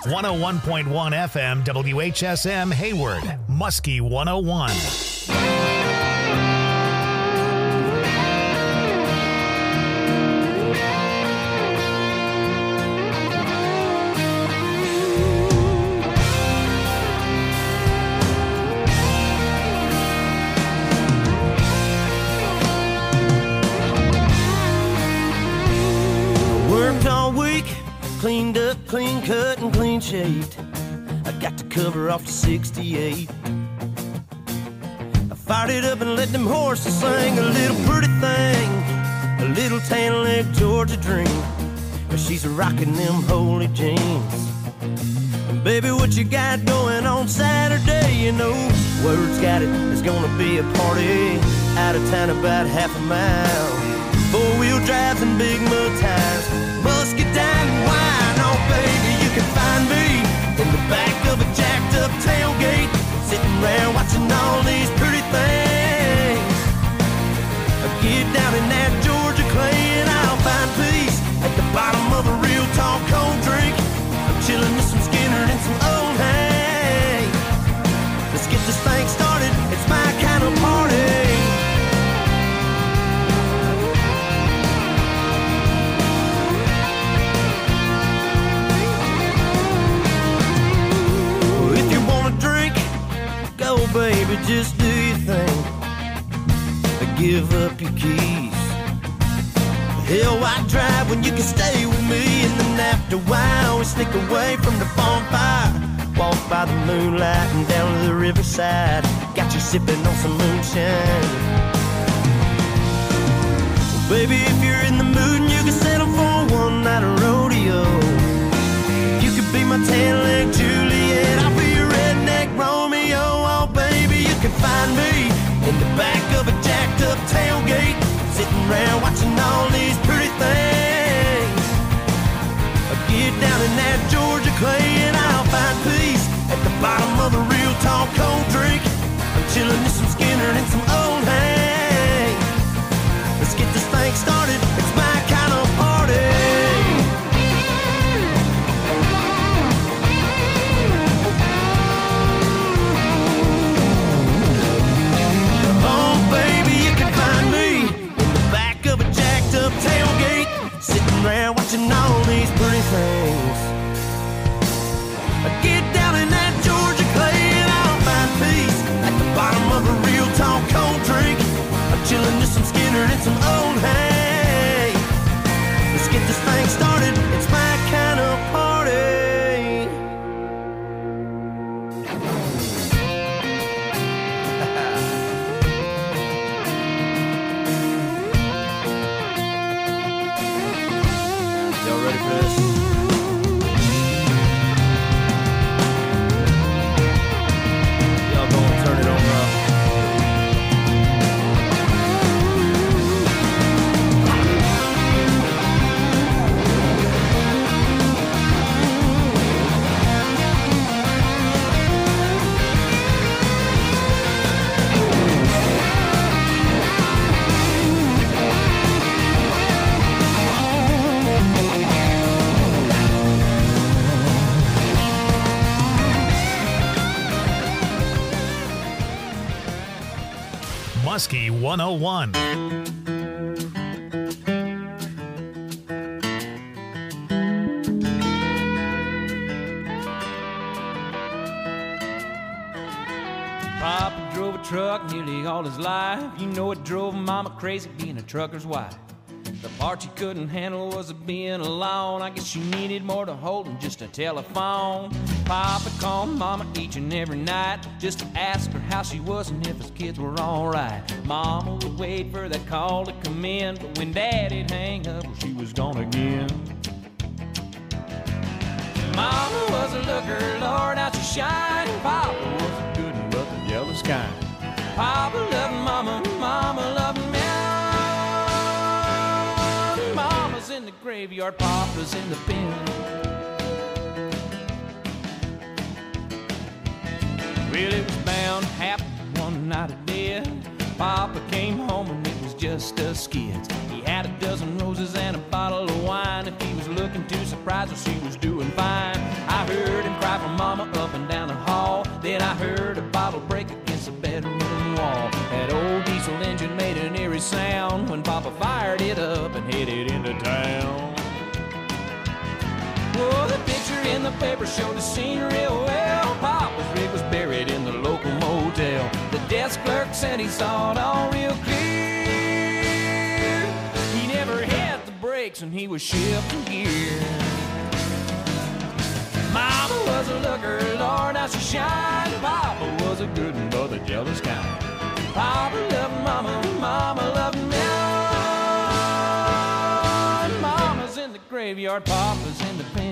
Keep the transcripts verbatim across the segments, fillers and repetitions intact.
one oh one point one F M W H S M Hayward, Muskie one oh one. Worked all week, cleaned up, clean cut, and clean shaved. I got to cover off the sixty-eight. I fired it up and let them horses sing a little pretty thing, a little tan leg Georgia dream. But she's rocking them holy jeans. And baby, what you got going on Saturday? You know, word's got it, there's gonna be a party out of town about half a mile. Four-wheel drives and big mud tires, musket down and wine. Oh, baby, you can find me in the back of a jacked-up tailgate, sitting around watching all these pretty things. I get down in that Georgia clay and I'll find peace at the bottom of a real tall cold drink. I'm chilling with some Skinner and some old hay. Let's get this thing started, it's my kind of party. Go, baby, just do your thing. Give up your keys. Hell, why drive when you can stay with me? And then after a while, we sneak away from the bonfire, walk by the moonlight and down to the riverside. Got you sipping on some moonshine. Well, baby, if you're in the mood and you can settle for one night of rodeo, you could be my tan-leg Juliet, I'll be your redneck Romeo. Oh, baby, you can find me in the back of a jacked-up tailgate, sitting around watching all these pretty things. I'll get down in that Georgia clay and I'll find peace at the bottom of a real tall cold drink. I'm chilling with some Skinner and some old hay. Let's get this thing started, it's my kind of party. Tailgate, sitting around watching all these pretty things. I get down in that Georgia clay and I'll find peace at the bottom of a real tall cold drink. I'm chilling with some Skinner and some old hay. Let's get this thing started, it's my kind of party. Muskie one oh one. Papa drove a truck nearly all his life. You know it drove Mama crazy being a trucker's wife. The part she couldn't handle was being alone. I guess she needed more to hold than just a telephone. Papa called Mama each and every night just to ask her how she was and if his kids were alright. Mama would wait for that call to come in, but when Daddy'd hang up, well, she was gone again. Mama was a looker, Lord, how she shined. Papa was a good and but the jealous kind. Papa loved Mama, Mama loved me. Mama's in the graveyard, Papa's in the pen. Well, it was bound to happen one night of death. Papa came home and it was just us kids. He had a dozen roses and a bottle of wine. If he was looking too surprised, well, she was doing fine. I heard him cry for mama up and down the hall. Then I heard a bottle break against the bedroom wall. That old diesel engine made an eerie sound when Papa fired it up and headed into town. Well, the picture in the paper showed the scene real well. Papa's rig was buried in the local motel. The desk clerk said he saw it all real clear. He never had the brakes and he was shifting gear. Mama was a looker, Lord, how she shined. Papa was a good one, but the jealous kind. Papa loved Mama, Mama loved me. Mama's in the graveyard, Papa's in the pen.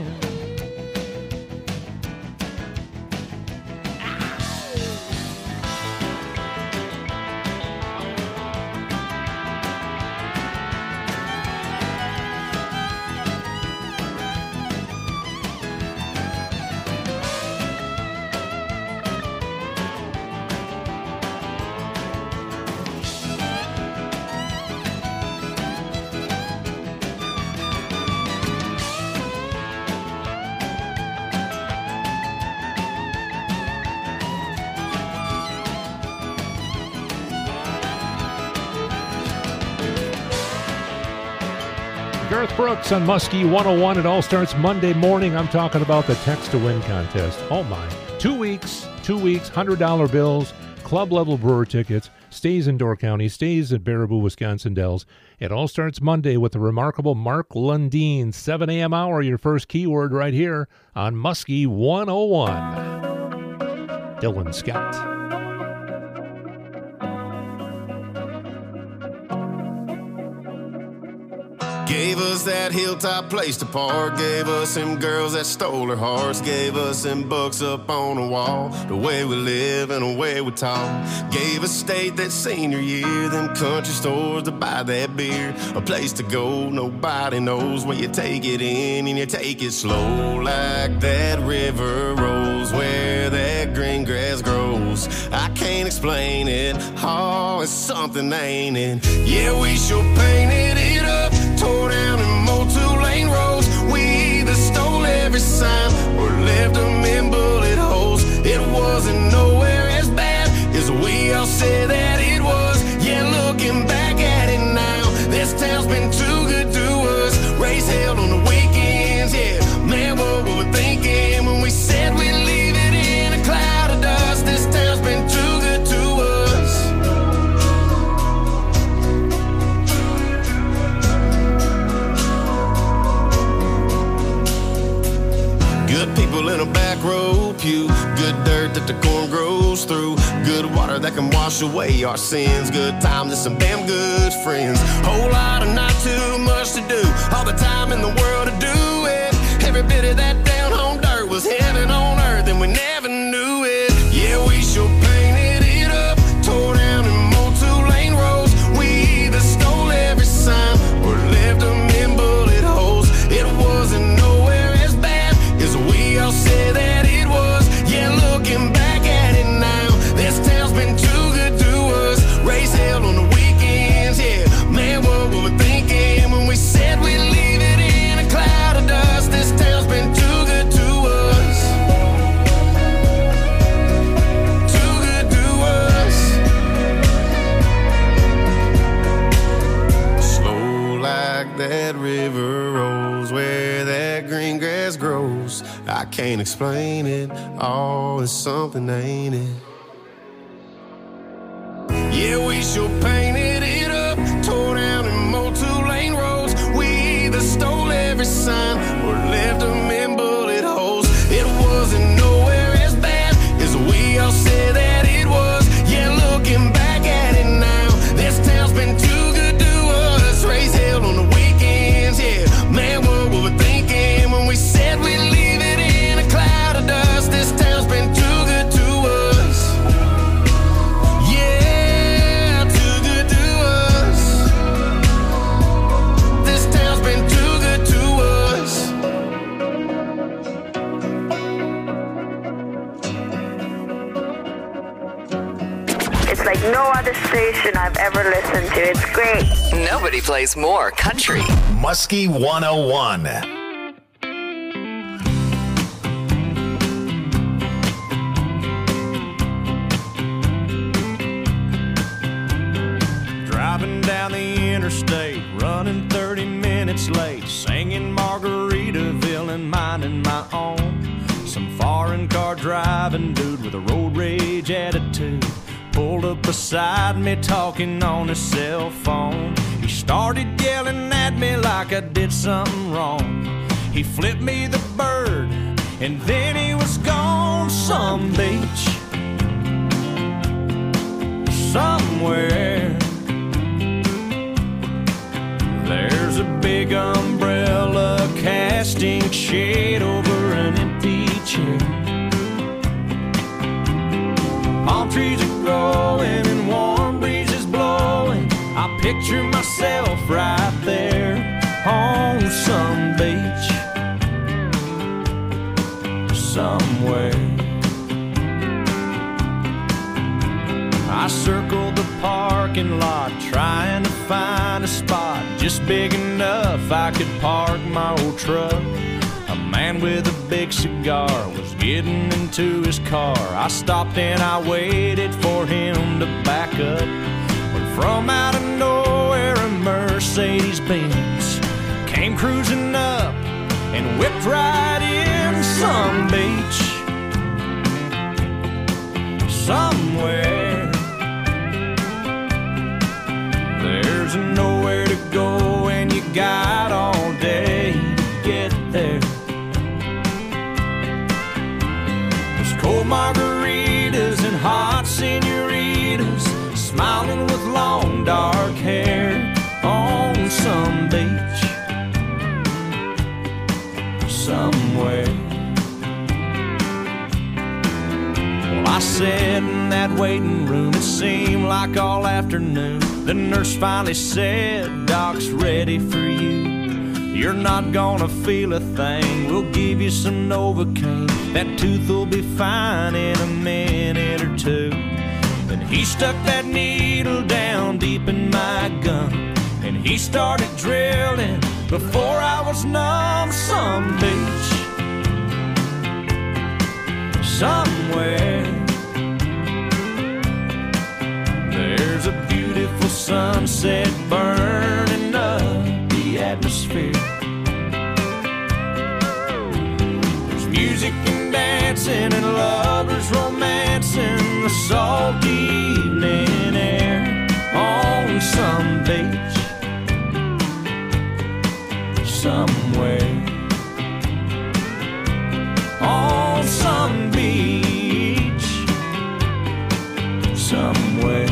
Garth Brooks on Muskie one oh one. It all starts Monday morning. I'm talking about the Text to Win contest. Oh my. Two weeks, two weeks, one hundred dollar bills, club-level brewer tickets, stays in Door County, stays at Baraboo, Wisconsin Dells. It all starts Monday with the remarkable Mark Lundeen. seven a.m. hour, your first keyword right here on Muskie one oh one. Dylan Scott. Gave us that hilltop place to park. Gave us them girls that stole our hearts. Gave us them books up on the wall. The way we live and the way we talk. Gave us state that senior year. Them country stores to buy that beer. A place to go nobody knows where you take it in and you take it slow. Like that river rolls where that green grass grows. I can't explain it. Oh, it's something, ain't it? Yeah, we sure painted it up. Tore down and mowed two-lane roads. We either stole every sign or left them in bullet holes. It wasn't nowhere as bad as we all said that it was. Yeah, looking back at it now, this town's been too good to us. Race held on the weekends, yeah. Man, what were we thinking when we said we'd leave it in a cloud of dust? This town's been too good to us. Good people in a back row pew. Good dirt that the corn grows through. Good water that can wash away our sins. Good times and some damn good friends. Whole lot of not too much to do. All the time in the world to do it. Every bit of that down home dirt was heaven on earth and we never knew it. Yeah, we sure painted it up. Tore down and mowed two-lane roads. We either stole every sign or left them in bullet holes. It wasn't nowhere as bad as we all said that it was. Yeah, looking back at it now, this town's been too good to us. Race held on the weekends, yeah. Man, what were we thinking when we said we'd leave it in a cloud of dust? This town's been too good to us. Too good to us. Slow like that river rolls where that green grass grows. I can't explain it. Oh, it's something, ain't it? Yeah, we sure painted it up. Tore down and mowed two-lane roads. We either stole every sign or left them in bullet holes. It wasn't nowhere as bad as we all said that it was. Yeah, looking back at it now, this town's been too good to us. Race held on the weekends, yeah. Man, what were we thinking when we said we'd leave it in a cloud of dust? This town's been too good to us. Yeah, too good to us. This town's been too good to us. It's like no other station I've ever listened to. It's great. Nobody plays more country. Muskie one oh one. driving dude with a road rage attitude pulled up beside me talking on his cell phone. He started yelling at me like I did something wrong. He flipped me the bird and then he was gone. Some beach somewhere, there's a big umbrella casting shade over an empty chair. Palm trees are growing and warm breezes blowing. I picture myself right there on some beach somewhere. I circled the parking lot trying to find a spot just big enough I could park my old truck. A man with a big cigar was getting into his car. I stopped and I waited for him to back up. When from out of nowhere a Mercedes-Benz came cruising up and whipped right in. Some beach somewhere, there's nowhere to go and you got all day to get there. There's cold margaritas and hot senoritas smiling with long dark hair on some beach somewhere. Well, I sat in that waiting room, it seemed like all afternoon. The nurse finally said, "Doc's ready for you. You're not gonna feel a thing. We'll give you some Novocaine. That tooth will be fine in a minute or two." Then he stuck that needle down deep in my gum and he started drilling before I was numb. Some beach somewhere, there's a beautiful sunset burning up the atmosphere. There's music and dancing and lovers romancing the salty evening air on some beach somewhere. On some beach somewhere.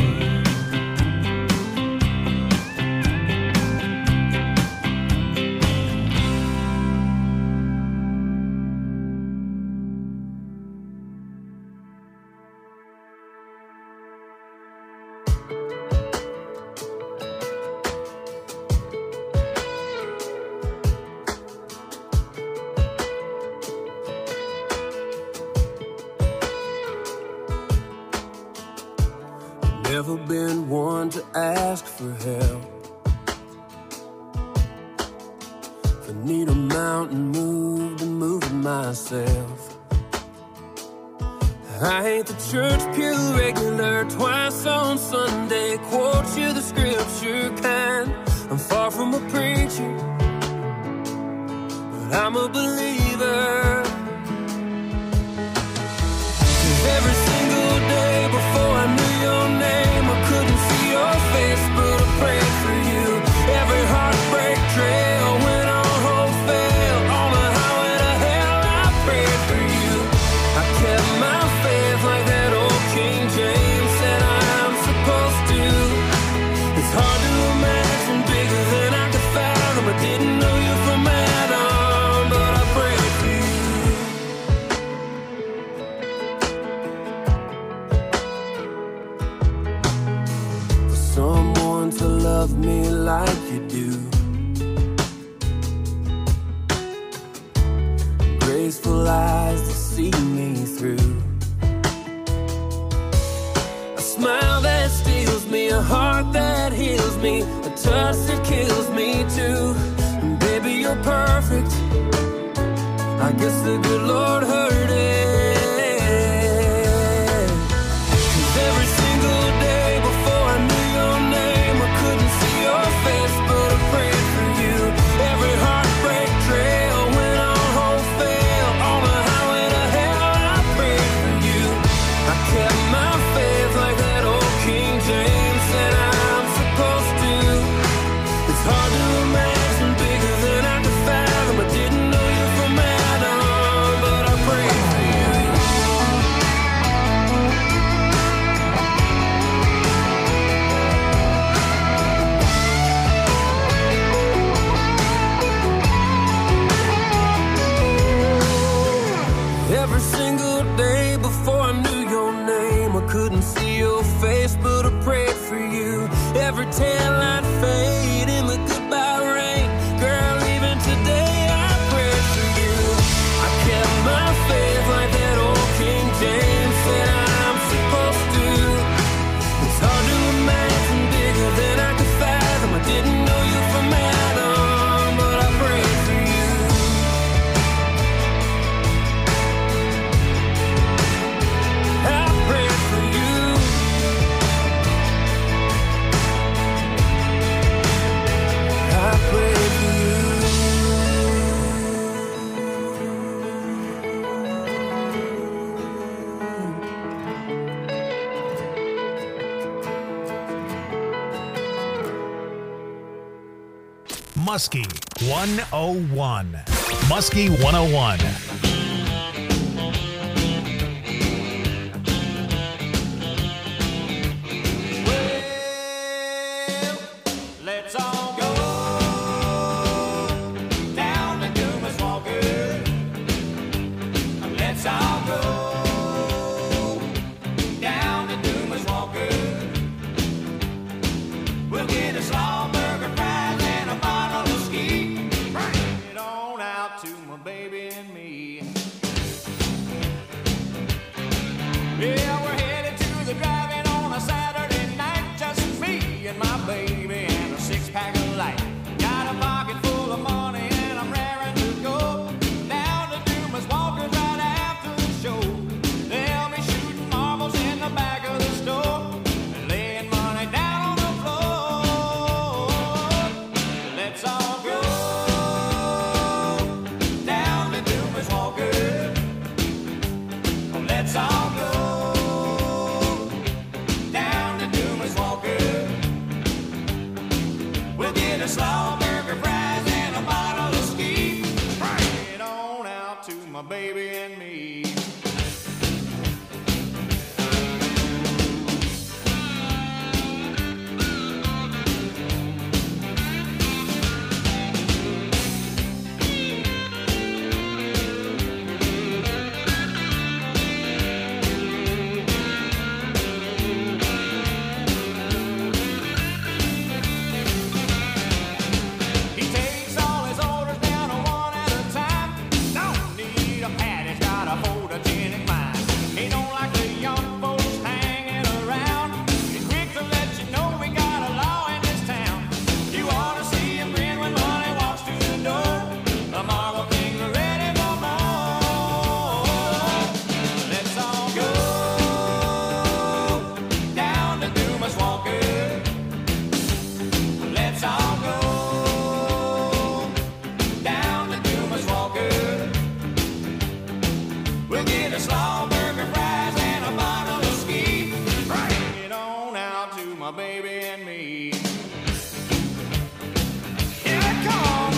Never been one to ask for help. If I need a mountain moved, I'm moving myself. I ain't the church pew regular, twice on Sunday, quote you the scripture kind. I'm far from a preacher, but I'm a believer. 'Cause every single day before I knew your name, I couldn't see your face, but I prayed for you. Every heartbreak trail went on hope fail. On the highway to hell, I prayed for you. I kept my faith like that old King James said I'm supposed to. It's hard to imagine bigger than I could fathom. I didn't know you from Adam, but I prayed for you. Someone to love me like you do. Graceful eyes to see me through. A smile that steals me, a heart that heals me, a touch that kills me too. And baby, you're perfect. I guess the good Lord heard it. 'Cause every single day before I knew your name, I couldn't see your face, but I prayed for you. Every heartbreak trail went on hope fail. On the highway to hell, I prayed for taillight fade in the goodbye rain. Girl, even today I pray for you. I kept my faith like that old King James said I'm supposed to. It's hard to imagine bigger than I could fathom. I didn't know you from Adam, but I prayed for you. I prayed for you. I prayed for you. Muskie one oh one. Muskie one oh one. Let's all go down to Dumas Walker. Let's all go down to Dumas Walker. We'll get a slaw burger, fries, and a bottle of ski. Bring it on out to my baby and me. Yeah, we're headed to the drive-in on a Saturday night. Just me and my baby and a six-pack of light. Got a pocket full of money and I'm raring to go down to Dumas Walker's right after the show. They'll be shooting marbles in the back of the store and laying money down on the floor. Let's all go down to Dumas Walker. Let's all go down to Dumas Walker. We'll get a slaw burger, fries, and a bottle of ski. Bring it on out to my baby and me. He takes all his orders down one at a time. Don't need a pad, he's got a photogenic mind. He don't like the young folks hanging around. He's quick to let you know we got a law in this town. You ought to see him grin when money walks through the door. The Marble Kings are ready for more. Let's all go down to Dumas Walker. Let's all go down to Dumas Walker. We'll get a slaw burger, fries, and a bottle of ski. Bring it on out to my baby and me. Here it comes.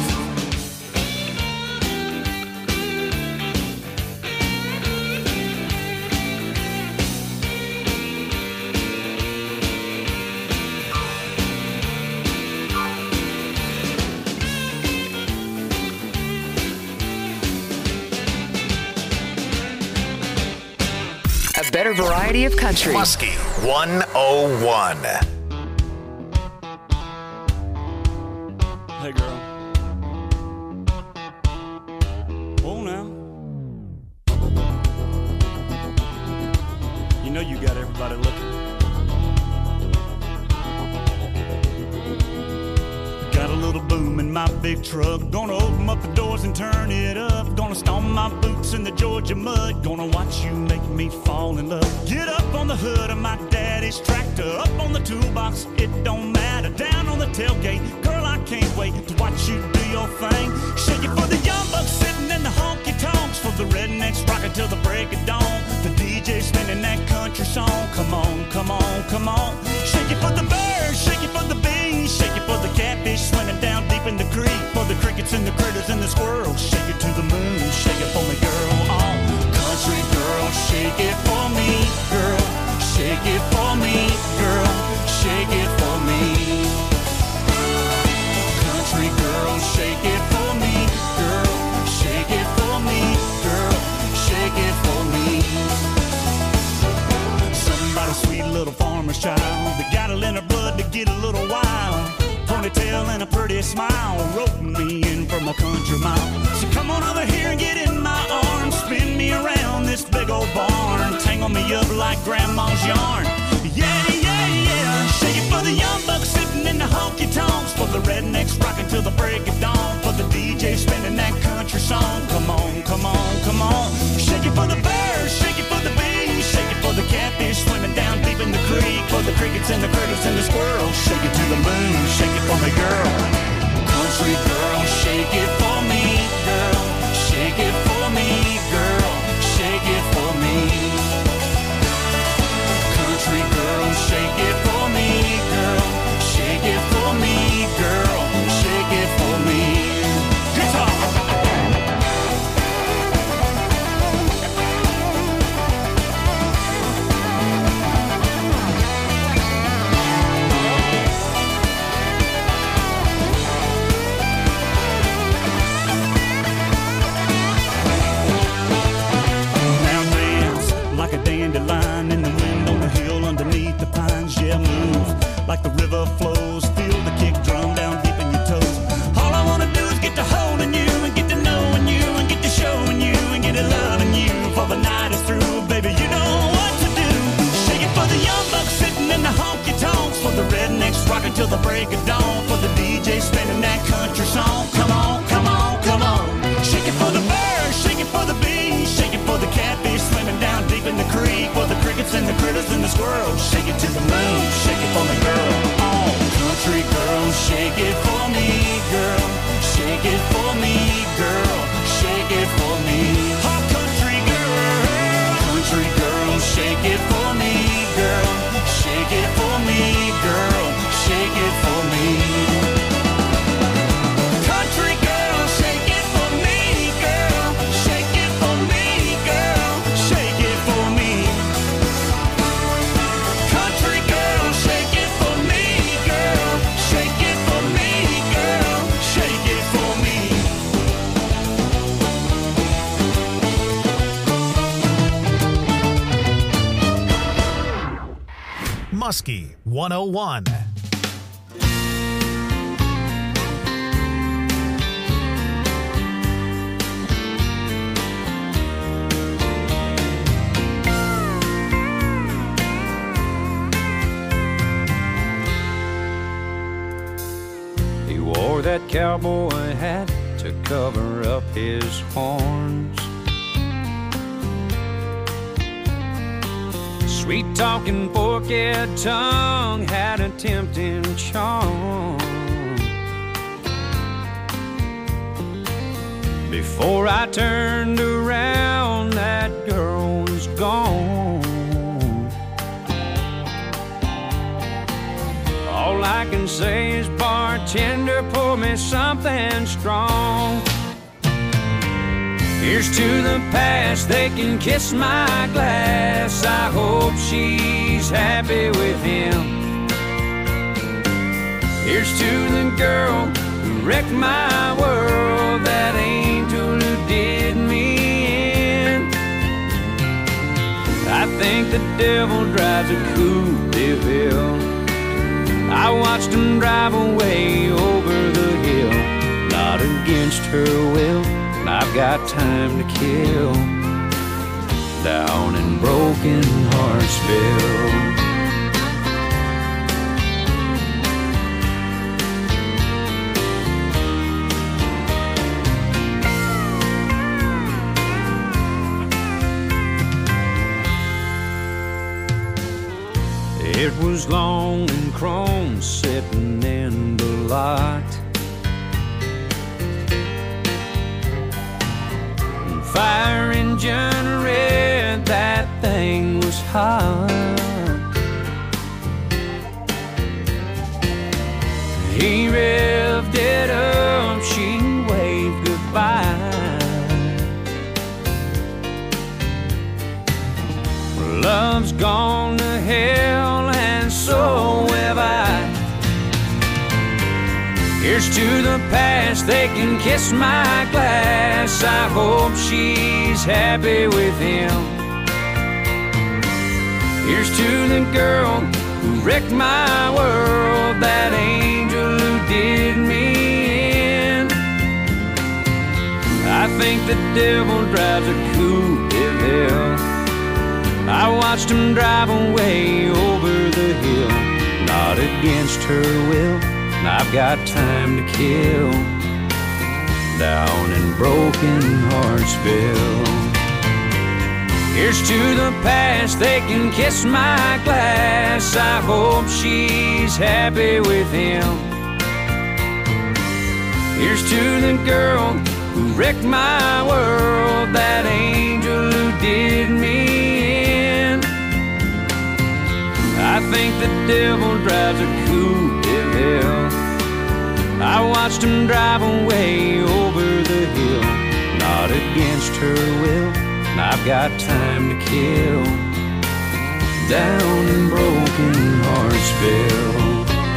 A better variety of country. Muskie one oh one. Hey, girl. Oh, now. You know you got everybody looking. Got a little boom in my big truck. Gonna open up the doors and turn it up. Gonna stomp my boots in the Georgia mud. Gonna watch you make me fall in love. Get up on the hood of my daddy's tractor. Up on the toolbox, it don't matter. Down on the tailgate, girl, I can't wait to watch you do your thing. Shake it for the young bucks sitting in the honky tonks. For the rednecks rocking till the break of dawn. The D J spinning that country song. Come on, come on, come on. Shake it for the birds, shake it for the bees. Shake it for the catfish swimming down deep in the creek. For the crickets and the critters and the squirrels. Shake it to the moon, shake it for me, girl. Oh, country girl, shake it for me, girl. Shake it for me, girl. Shake it for me. Country girl, shake it for me, girl. Shake it for me, girl. Shake it for me. Somebody sweet little farmer's child that got it in her blood to get a little wild. ponytail and a pretty smile, roping me in from a country mile. So come on over here and get in my arms, spin me around this big old barn, tangle me up like grandma's yarn. Yeah, yeah, yeah. Shake it for the young bucks sitting in the honky tonks, for the rednecks rocking till the break of dawn, for the D J spinning that country song. Come on, come on, come on. Shake it for the birds, shake it for the bees, shake it for the catfish swimming down deep in the creek, for the crickets and the critters and the squirrels. Shake it to the moon, shake it for me, girl. Country girl, shake it for me, girl. Shake it for me, girl. Shake it for me. Country girl, shake it for me, girl. Shake it for me, girl. Shake it for me. Guitar. Like a dandelion in the wind on the hill underneath the pines. Yeah, move like the river flows. Feel the kick drum down deep in your toes. All I wanna do is get to holding you and get to knowing you and get to showing you and get to loving you. For the night is through, baby, you know what to do. Shake it for the young bucks sitting in the honky tonks, for the rednecks rocking till the break of dawn, for the D J spinning that country song. Come on, come on, come on. Shake it for the birds, shake it for the bees, shake it for the catfish swimming down deep in the creek, for the crickets and the critters and the squirrels. Shake it to the moon, shake it for me, girl. Oh, country girl, shake it for me, girl. Shake it for me, girl. Shake it for me. Oh, country girl, country girl, shake it for me, girl. Shake it for me, girl. Shake it for me. Country girl, shake it for me, girl. Shake it for me, girl. Shake it for me. Country girl, shake it for me, girl. Shake it for me, girl. Shake it for me. Muskie one oh one. He wore that cowboy hat to cover up his horns. Sweet talking forked tongue had a tempting charm. Before I turned around, that girl was gone. All I can say is, bartender, pour me something strong. Here's to the past, they can kiss my glass. I hope she's happy with him. Here's to the girl who wrecked my world, that angel who did me in. I think the devil drives a Coupe de Ville. I watched him drive away over the hill, not against her will. I've got time to kill down in Broken Heartsville. It was long and chrome sitting in the lot. Fire engine red, that thing was hot. He revved it up, she waved goodbye. Love's gone to hell and so have I. Here's to the past, they can kiss my glass. I hope she's happy with him. Here's to the girl who wrecked my world, that angel who did the devil drives a coupe de ville. I watched him drive away over the hill, not against her will, and I've got time to kill down in Broken Heartsville. Here's to the past, they can kiss my glass. I hope she's happy with him. Here's to the girl who wrecked my world, that angel who did me in. I think the devil drives a coupe de ville. I watched him drive away over the hill, not against her will, and I've got time to kill down in Broken Heartsville.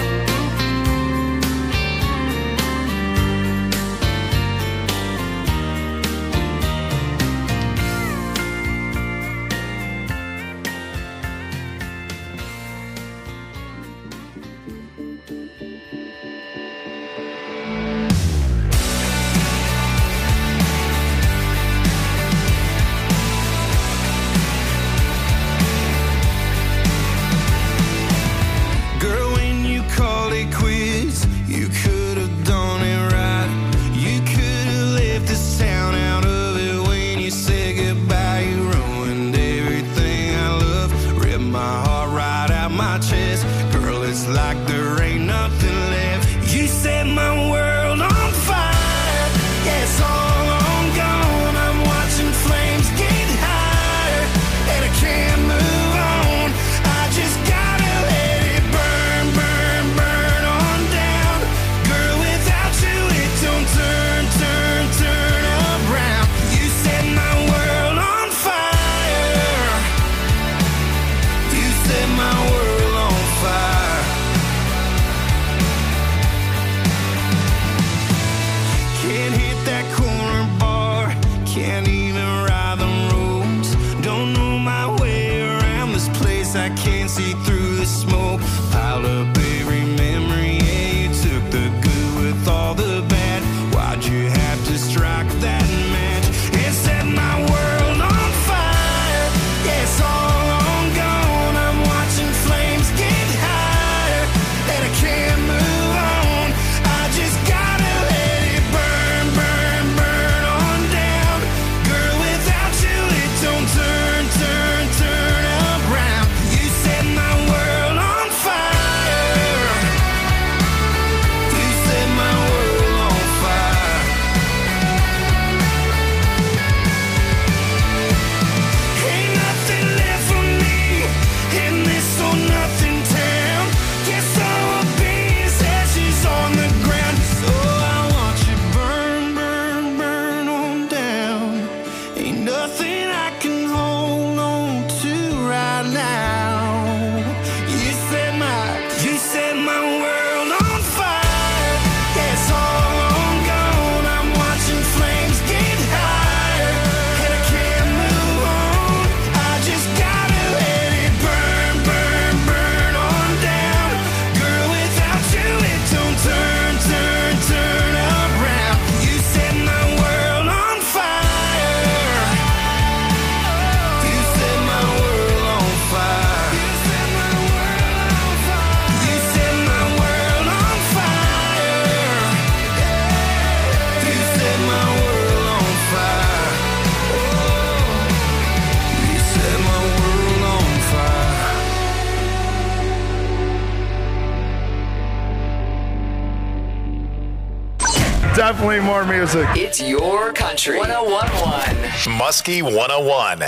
Definitely more music. It's your country. one oh one point one. Muskie one oh one.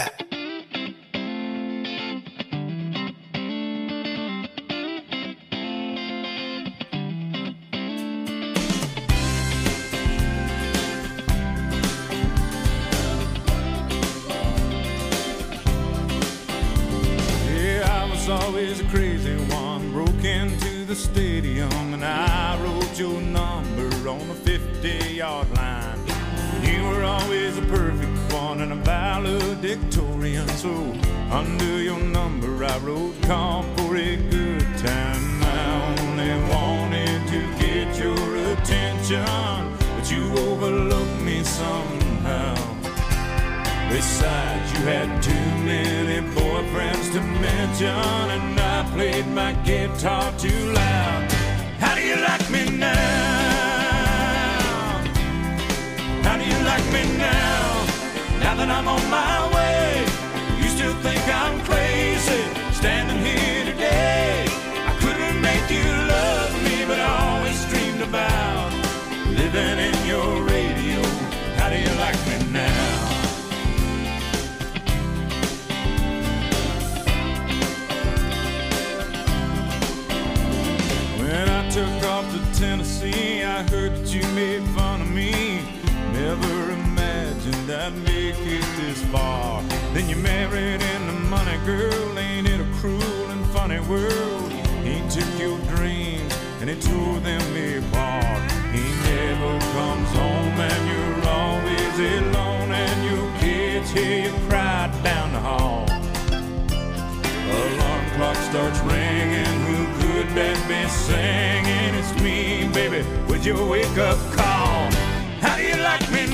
Yeah, I was always a crazy one. Broke into the stadium and I wrote your number on the fifty-yard line. You were always a perfect one and a valedictorian. So under your number I wrote, call for a good time. I only wanted to get your attention, but you overlooked me somehow. Besides, you had too many boyfriends to mention, and I played my guitar too loud. How do you like me now? How do you like me now? Now that I'm on my way, you still think I'm crazy, standing here today. I couldn't make you love me, but I always dreamed about living in your radio. How do you like me now? When I took off to Tennessee, I heard that you made fun of me. Never imagined I'd make it this far. Then you married into money, girl. Ain't it a cruel and funny world? He took your dreams and he tore them apart. He never comes home and you're always alone, and your kids hear you cry down the hall. Alarm clock starts ringing. Who could that be singing? It's me, baby, with your wake-up call. How do you like me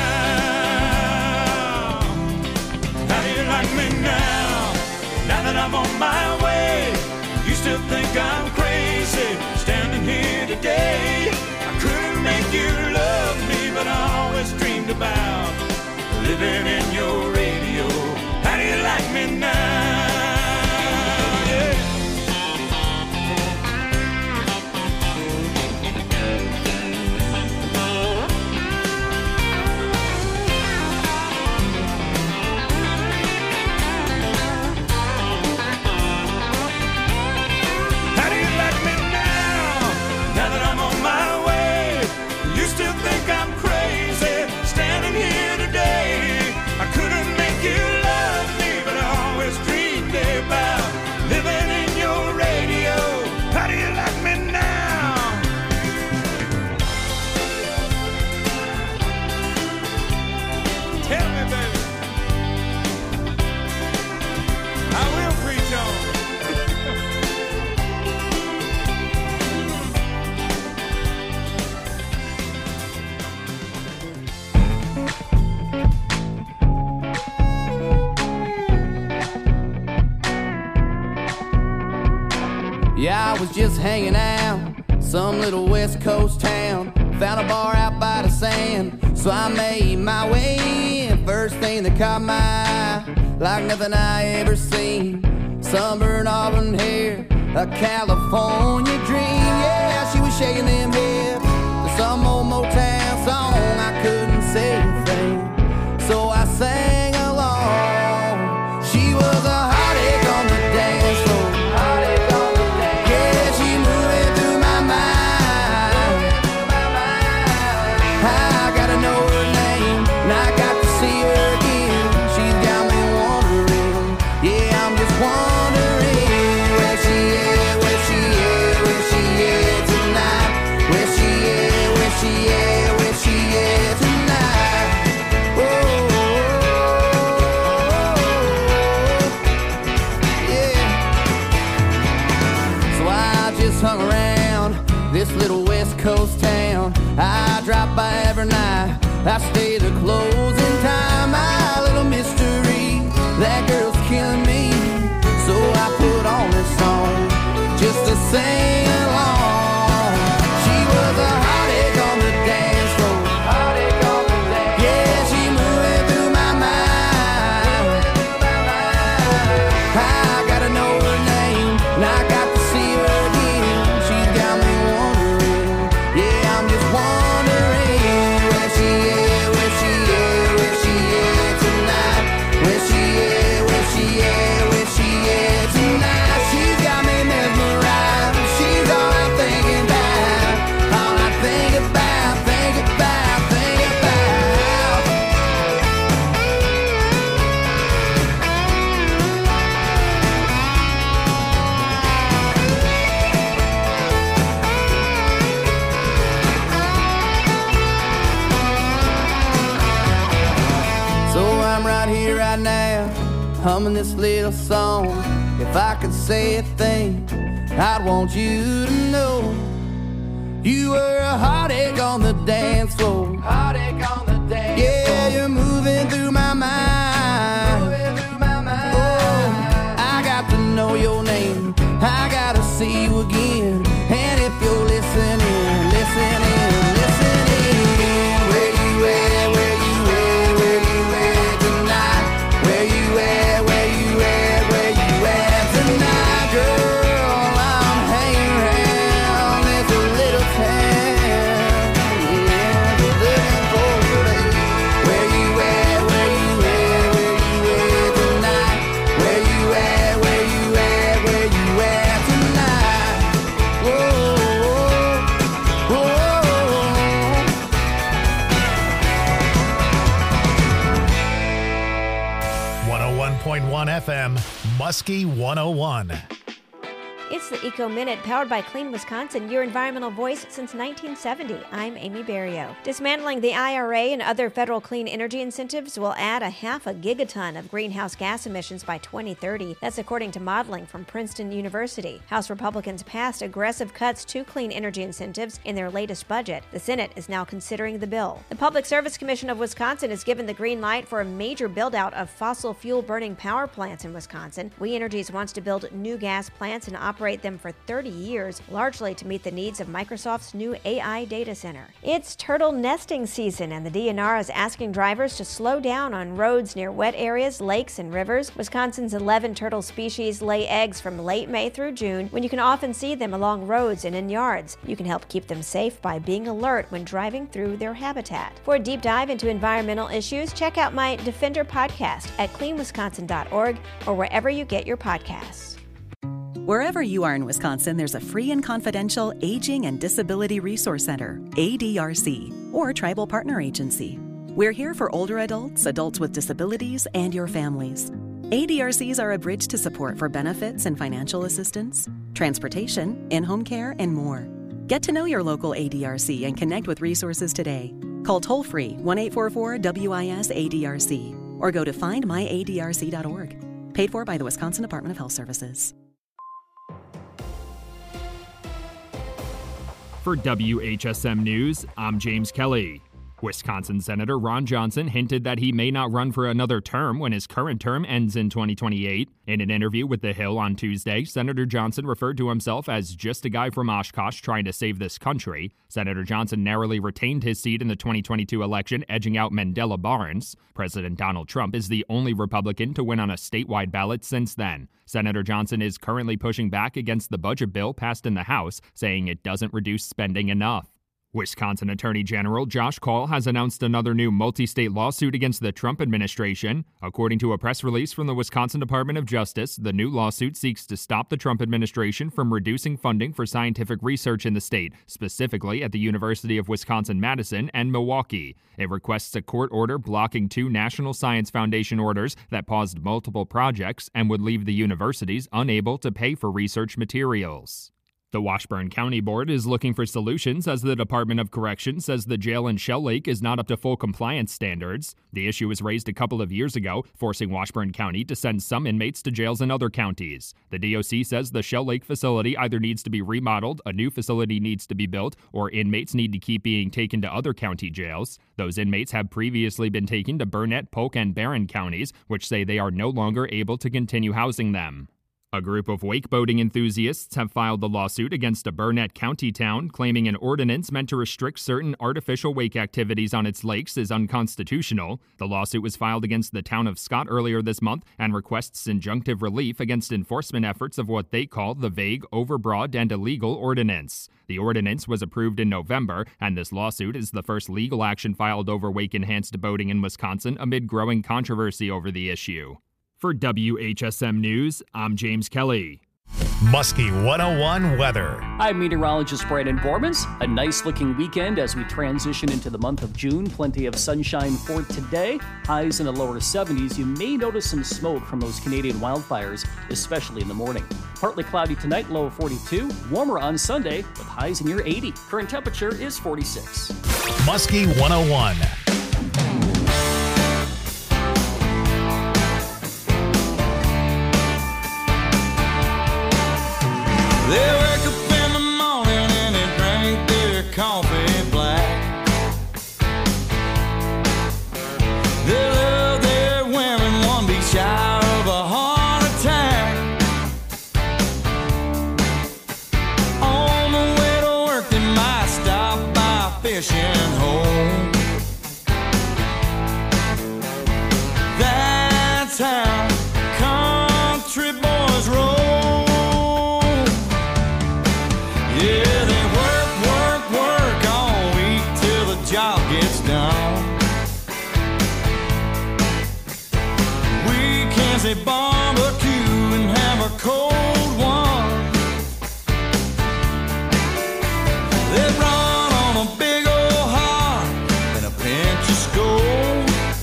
now? How do you like me now? Now that I'm on my way, you still think I'm crazy, standing here today. I couldn't make you love me, but I always dreamed about living in your radio. How do you like me now? Yeah, I was just hanging out, some little West Coast town. Found a bar out by the sand, so I made my way in. First thing that caught my eye, like nothing I ever seen. Sunburned auburn hair, a California dream. Yeah, she was shaking them hips to some old Motown song. I couldn't say a thing, so I sang along. She was a heartache on the dance floor. Hung around this little West Coast town. I drop by every night, I stay the closing time. My little mystery, that girl's killing me, so I put on this song just to sing along. She was a heartache on the dance floor. Heartache on the dance. Yeah, she moving through my mind. I gotta know her name, and I got to see her again. Humming this little song. If I could say a thing, I'd want you to know you were a heartache on the dance floor. Heartache on the dance floor. Yeah, you're moving through my mind. see you again. And if you're listening, listening, listening, where you at, where you at, where you at tonight? Where you at, where you at, where you at tonight, girl? I'm hanging around this little town, yeah, just looking for today. Where you at, where you at, where you at tonight? Where you at, where you at, where you at tonight? Whoa, whoa, whoa. one oh one point one F M, Muskie one oh one. It's the Eco Minute, powered by Clean Wisconsin, your environmental voice since nineteen seventy. I'm Amy Berrio. Dismantling the I R A and other federal clean energy incentives will add a half a gigaton of greenhouse gas emissions by twenty thirty. That's according to modeling from Princeton University. House Republicans passed aggressive cuts to clean energy incentives in their latest budget. The Senate is now considering the bill. The Public Service Commission of Wisconsin has given the green light for a major build-out of fossil fuel-burning power plants in Wisconsin. We Energies wants to build new gas plants and operate them for thirty years, largely to meet the needs of Microsoft's new A I data center. It's turtle nesting season, and the D N R is asking drivers to slow down on roads near wet areas, lakes, and rivers. Wisconsin's eleven turtle species lay eggs from late May through June, when you can often see them along roads and in yards. You can help keep them safe by being alert when driving through their habitat. For a deep dive into environmental issues, check out my Defender podcast at clean wisconsin dot org or wherever you get your podcasts. Wherever you are in Wisconsin, there's a free and confidential Aging and Disability Resource Center, A D R C, or Tribal Partner Agency. We're here for older adults, adults with disabilities, and your families. A D R Cs are a bridge to support for benefits and financial assistance, transportation, in-home care, and more. Get to know your local A D R C and connect with resources today. Call toll-free one eight four four W I S A D R C or go to find my A D R C dot org. Paid for by the Wisconsin Department of Health Services. For W H S M News, I'm James Kelly. Wisconsin Senator Ron Johnson hinted that he may not run for another term when his current term ends in twenty twenty-eight. In an interview with The Hill on Tuesday, Senator Johnson referred to himself as just a guy from Oshkosh trying to save this country. Senator Johnson narrowly retained his seat in the twenty twenty-two election, edging out Mandela Barnes. President Donald Trump is the only Republican to win on a statewide ballot since then. Senator Johnson is currently pushing back against the budget bill passed in the House, saying it doesn't reduce spending enough. Wisconsin Attorney General Josh Kaul has announced another new multi-state lawsuit against the Trump administration. According to a press release from the Wisconsin Department of Justice, the new lawsuit seeks to stop the Trump administration from reducing funding for scientific research in the state, specifically at the University of Wisconsin-Madison and Milwaukee. It requests a court order blocking two National Science Foundation orders that paused multiple projects and would leave the universities unable to pay for research materials. The Washburn County Board is looking for solutions as the Department of Corrections says the jail in Shell Lake is not up to full compliance standards. The issue was raised a couple of years ago, forcing Washburn County to send some inmates to jails in other counties. The D O C says the Shell Lake facility either needs to be remodeled, a new facility needs to be built, or inmates need to keep being taken to other county jails. Those inmates have previously been taken to Burnett, Polk, and Barron counties, which say they are no longer able to continue housing them. A group of wakeboarding enthusiasts have filed the lawsuit against a Burnett County town, claiming an ordinance meant to restrict certain artificial wake activities on its lakes is unconstitutional. The lawsuit was filed against the town of Scott earlier this month and requests injunctive relief against enforcement efforts of what they call the vague, overbroad, and illegal ordinance. The ordinance was approved in November, and this lawsuit is the first legal action filed over wake-enhanced boating in Wisconsin amid growing controversy over the issue. For W H S M News, I'm James Kelly. Muskie one oh one weather. I'm meteorologist Brandon Bormans. A nice looking weekend as we transition into the month of June. Plenty of sunshine for today. Highs in the lower seventies. You may notice some smoke from those Canadian wildfires, especially in the morning. Partly cloudy tonight, low of forty-two. Warmer on Sunday with highs near eighty. Current temperature is forty-six. Muskie one oh one. They wake up in the morning and they drink their coffee black. They love their women, one beat shy of a heart attack. Yeah, they work, work, work all week till the job gets done. Weekends they barbecue and have a cold one. They run on a big old heart and a pinch of Skoal.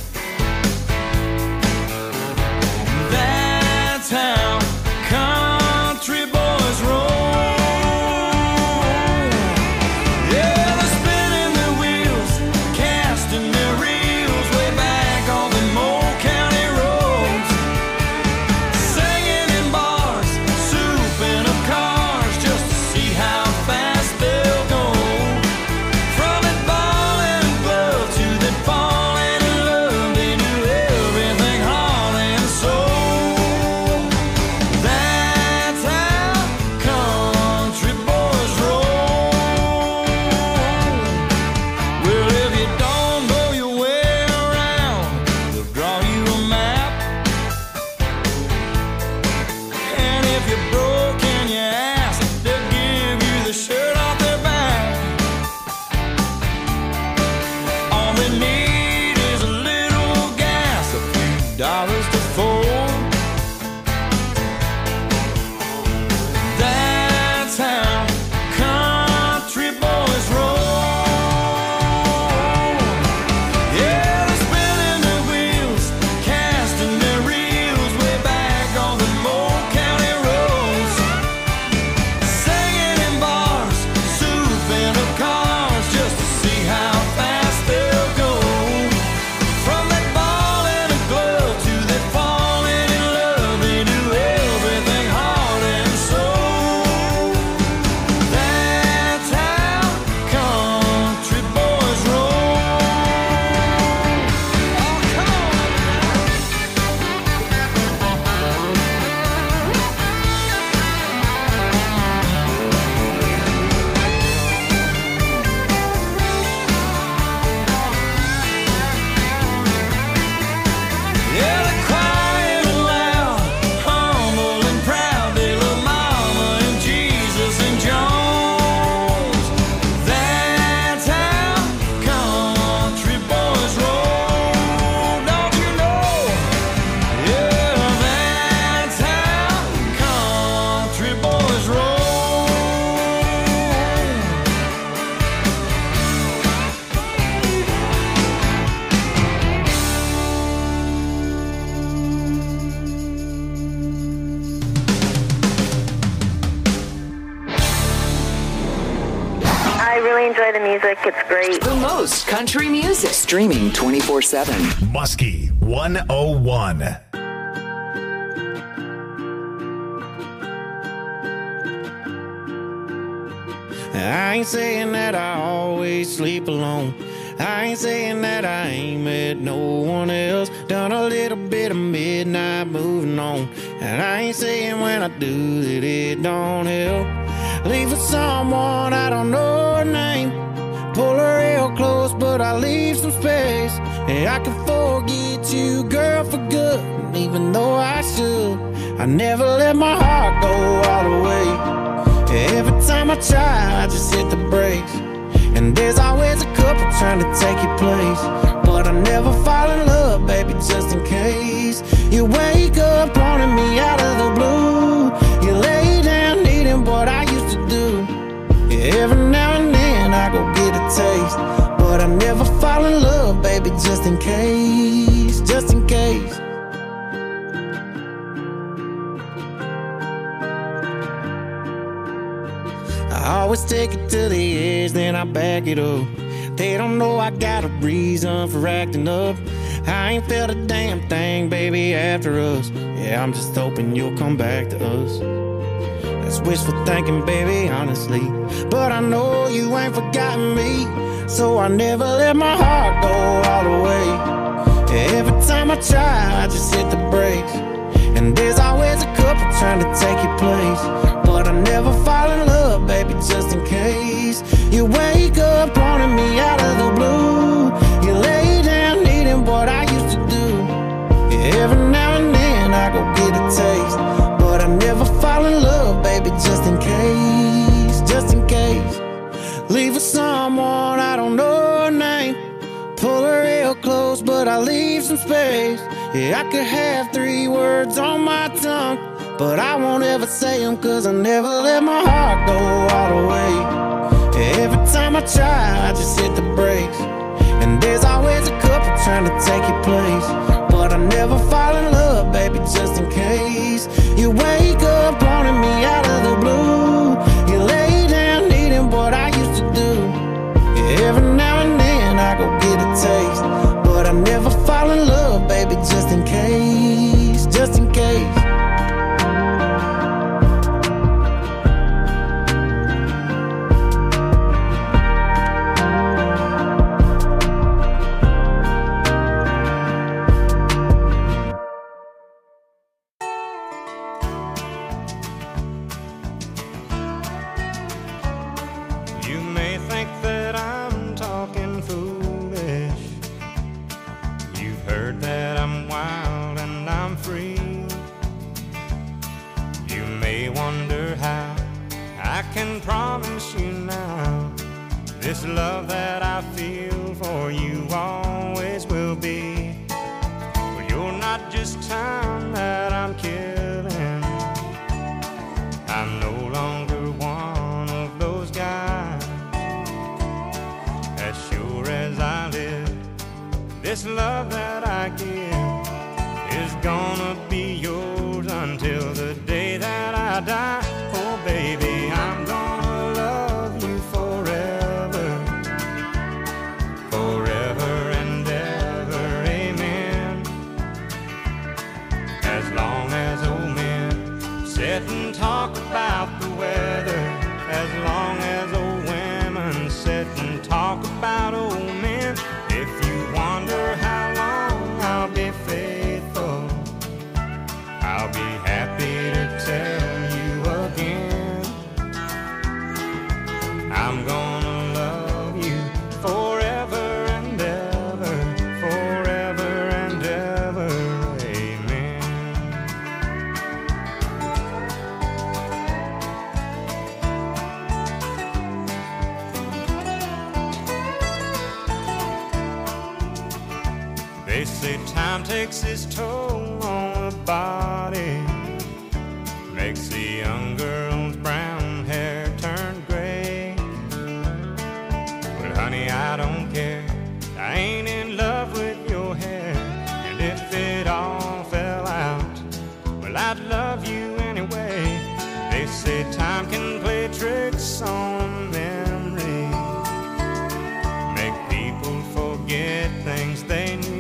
That's how country boys roll. Yeah, they're spinning their wheels, casting their reels way back on the old county roads. Singing in bars, souping up cars just to see how fast they'll go. From that ball and glove to that falling in love, they do everything heart and soul. That's how country boys roll. Well, if you don't know your way around, they'll draw you a map. And if you're broke and you ask, they'll give you the shirt off their back. All they need is a little gas, a few dollars to fold. That's how country boys roll. Yeah, they're spinning their wheels, casting their reels way back on the old county roads. Singing in bars, souping up cars just to see how fast they'll go. From that ball and a glove to that falling in love, they do everything heart and soul. That's how country boys roll. Oh, come on. Yeah, they're quiet and loud, humble and proud. They love Mama and Jesus and Jones. That's how country boys roll. Don't you know? Yeah, that's how country boys roll. I really enjoy the music. It's great. The most country music. Streaming twenty-four seven. Muskie one oh one. I ain't saying that I always sleep alone. I ain't saying that I ain't met no one else. Done a little bit of midnight moving on. And I ain't saying when I do that it don't help. Leave for someone I don't know her name. Pull her real close, but I leave some space. And I can forget you, girl, for good. And even though I should, I never let my heart go all the way. Every time I try, I just hit the brakes. And there's always a couple trying to take your place. But I never fall in love, baby, just in case. You wake up wanting me out of the blue. You lay down needing what I used to do. Yeah, every now and then I go get a taste. But I never fall in love, baby, just in case. Just in case. I always take it to the edge, then I back it up. They don't know I got a reason for acting up. I ain't felt a damn thing, baby, after us. Yeah, I'm just hoping you'll come back to us. That's wishful thinking, baby, honestly. But I know you ain't forgotten me. So I never let my heart go all the way. Every time I try, I just hit the brakes. And there's always a couple trying to take your place. But I never fall in love, baby, just in case. You wake up wanting me out of the blue. You lay down needing what I used to do. Yeah, every now and then I go get a taste. But I never fall in love, baby, just in case. Just in case. leave with someone I don't know her name. Pull her real close, but I leave some space. Yeah, I could have three words on my tongue, but I won't ever say them, cause I never let my heart go all the way. Yeah, every time I try, I just hit the brakes, and there's always a couple trying to take your place. But I never fall in love, baby, just in case. You wake up wanting me out of the blue. You lay down needing what I used to do. Yeah, every now and then I go get a taste, but I never fall in love, baby, just in case, just in case. Love that I feel for you always will be. Well, you're not just time that I'm killing. I'm no longer one of those guys. As sure as I live, this love that I give is gonna be yours until the day that I die. Oh baby, I'm gonna love you forever. And talk about the weather, as long as old women sit and talk about old men. If you wonder how long I'll be faithful, I'll be happy to tell you again. I'm gonna love you forever and ever, forever and ever. Amen. They say time takes its toll on the body, makes the young girl's brown hair turn gray. But honey, I don't care, I ain't in love with your hair. And if it all fell out, well, I'd love you anyway. They say time can play tricks on memory, make people forget things they knew.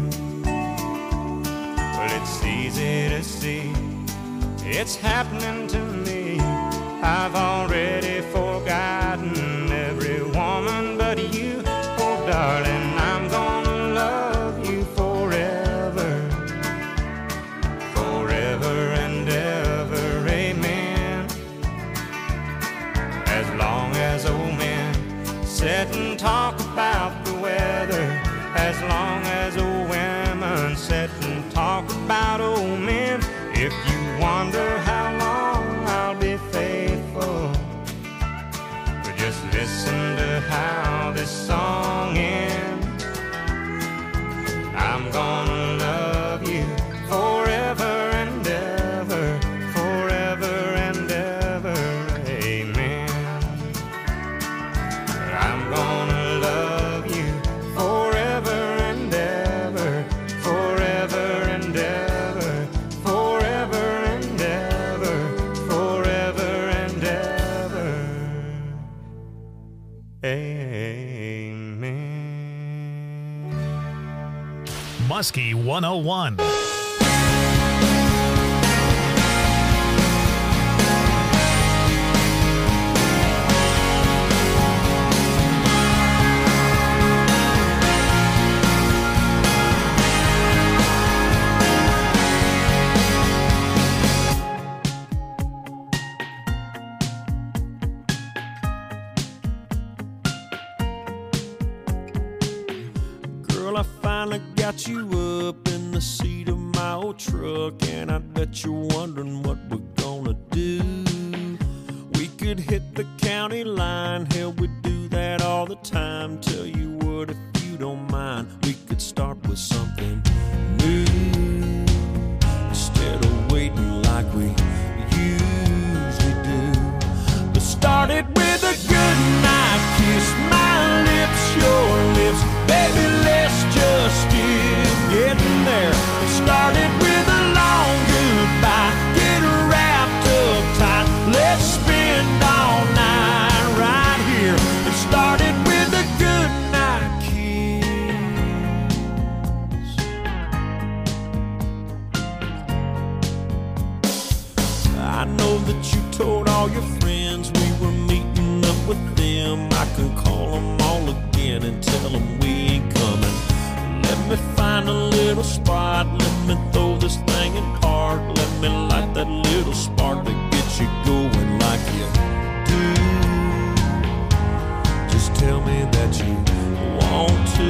It's easy to see, it's happening to me. I've already forgotten every woman but you. Oh darling, I'm gonna love you forever, forever and ever, amen. As long as old men sit and talk about the weather, as long as old women sit and talk about old men. If you wonder how long I'll be faithful, but just listen to how this song ends. I'm gonna love you forever and ever, forever and ever, amen. I'm gonna love you forever and ever, forever and ever, forever and ever, forever and ever, amen. Muskie one oh one. Girl, I finally got you up in the seat of my old truck, and I bet you're wondering what we're gonna do. We could hit the county line, hell, we'd do that all the time. Tell you what, if you don't mind, we could start with something new instead of waiting like we usually do. But start it with a good night kiss, my lips, your lips, baby, let's just get getting there. Start it with a long goodbye, get wrapped up tight, let's spend all night right here. And start it with a good night kiss. I know that you told all your friends we were meeting up with them. I can call them all again and tell them we ain't coming. Let me find a little spot, let me throw this thing in park, let me light that little spark that gets you going like you do. Just tell me that you want to.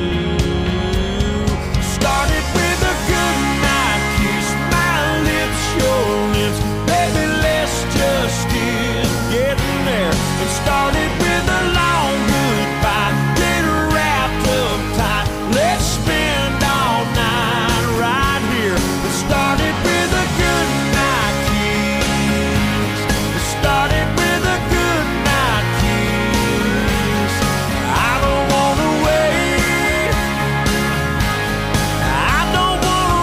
Start it with a good night kiss, my lips, your lips, baby, let's just get getting there. And start it with a long goodbye, get wrapped up tight, let's spend all night right here. And start it with a good night kiss. Start it with a good night kiss. I don't wanna wait, I don't wanna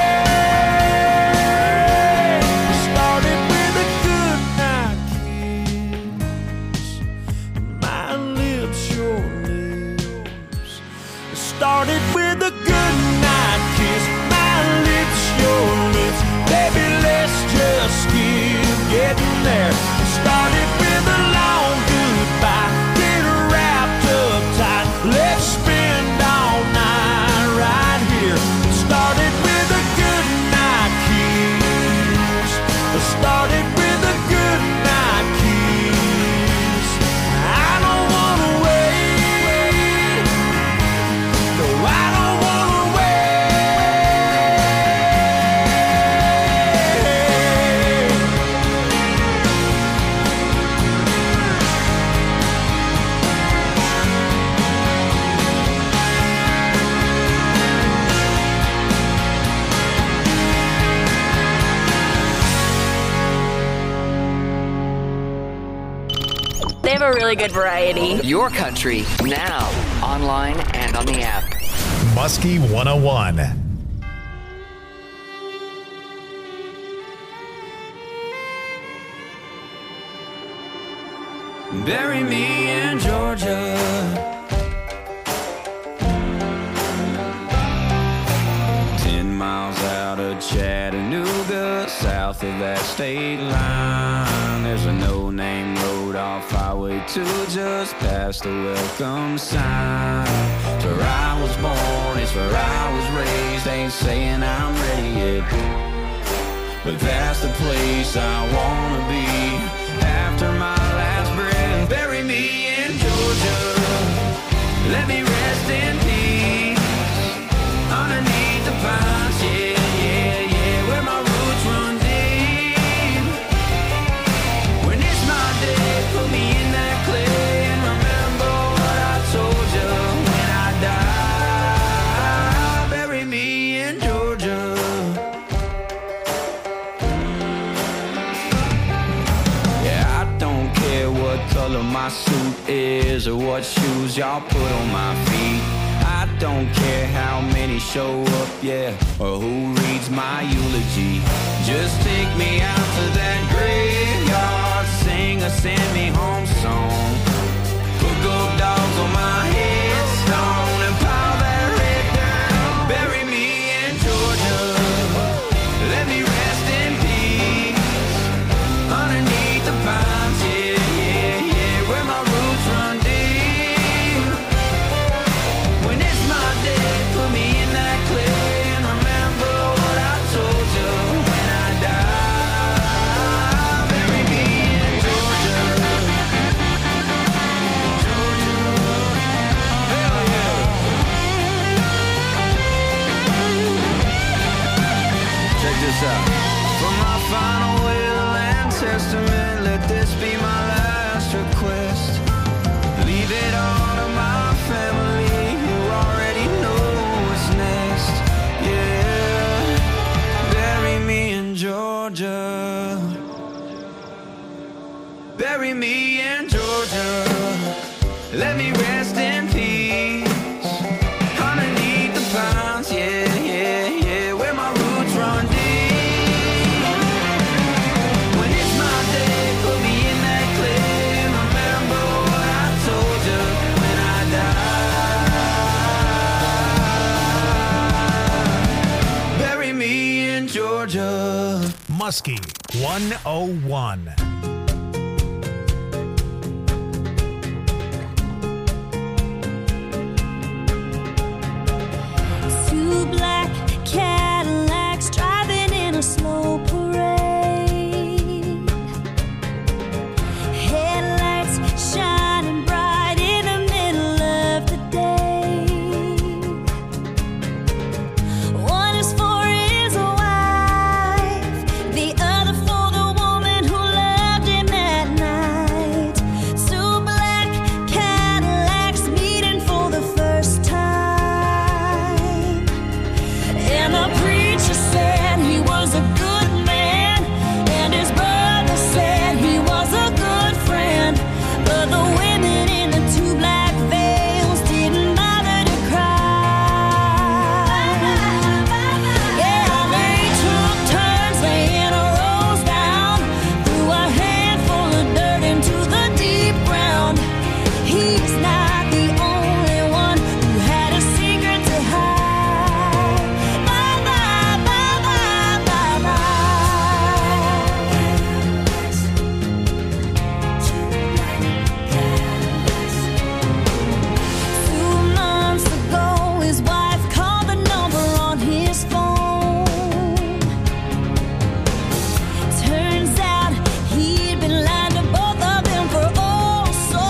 wait. Start it with a good night kiss, my lips, your lips. Start it with a good night kiss, my lips, your lips, baby, let's just keep getting there. Start it with a long goodbye, get wrapped up tight, let's spend all night right here. Start it with a good night kiss, start it with a good night kiss. I don't wanna wait, no, I don't wanna They have a really good variety. Your country, now, online and on the app. Muskie one oh one. Bury me in Georgia, ten miles out of Chattanooga, south of that state line. There's a no-name road off Highway two, just past the welcome sign. It's where I was born, it's where I was raised. Ain't saying I'm ready yet, but that's the place I wanna be after my last breath. Bury me in Georgia, let me rest in peace underneath the pines, yeah, yeah, yeah, where my roots run deep. When it's my day, put me in that clay and remember what I told you when I die. Bury me in Georgia. Yeah, I don't care what color my suit is or what shoes y'all put on my feet. I don't care how many show up, yeah, or who reads my eulogy. Just take me out to that graveyard, sing a send me home song. Put gold dogs on my headstone and pile that red down. Bury me in Georgia, let me rest in peace underneath the pines, yeah, yeah, yeah, where my roots run deep. When it's my day, put me in that clay and remember what I told you when I die. Bury me in Georgia, Georgia, hell yeah. Check this out. For my final will and testament, let this be my last request. Leave it all let me rest in peace. Underneath the pines, yeah, yeah, yeah, where my roots run deep. When it's my day, put me in that clay. Remember what I told you when I die. Bury me in Georgia. Muskie one oh one. Two black Cadillacs driving in a slow parade. Headlights shining bright in the middle of the day. One is for his wife, the other for the woman who loved him at night. Two black Cadillacs meeting for the first time. And the preacher said he was a good man, and his brother said he was a good friend. But the women in the two black veils didn't bother to cry. Yeah, they took turns laying a rose down, threw a handful of dirt into the deep ground. He's not the only one who had a secret to hide. Bye, bye, bye, bye, bye, Two months ago, his wife called the number on his phone. Turns out he'd been lying to both of them for oh so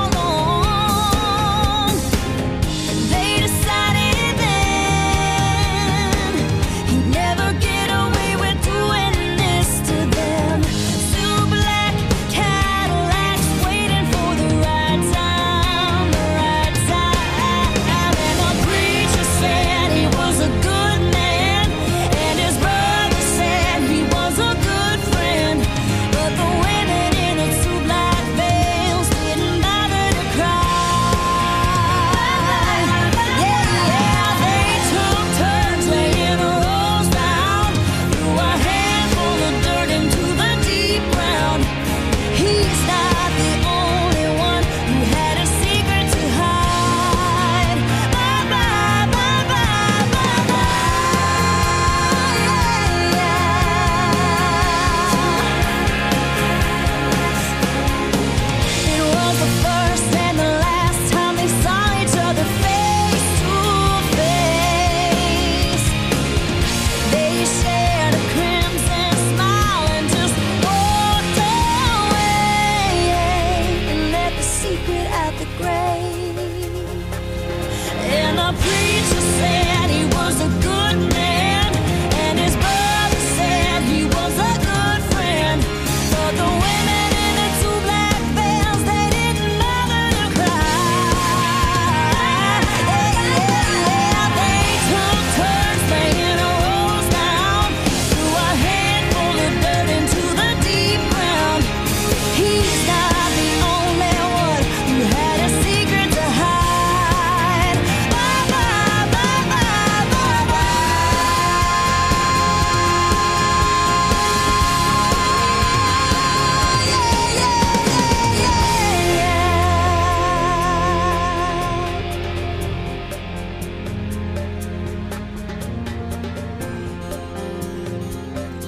long. They decided then he'd never get away with doing this to them. Two black Cadillacs waiting for the right time, the right time. And the preacher said he was a good man, and his brother said he was a good friend. But the women in the two black veils didn't bother to cry. Yeah, yeah, they took turns laying a rose down, threw a handful of dirt into the deep ground. He's not the only one who had a secret to hide. Bye, bye, bye, bye, bye, It was the first and the last time they saw each other face to face. They shared a crimson smile and just walked away and let the secret out the grave. And the priest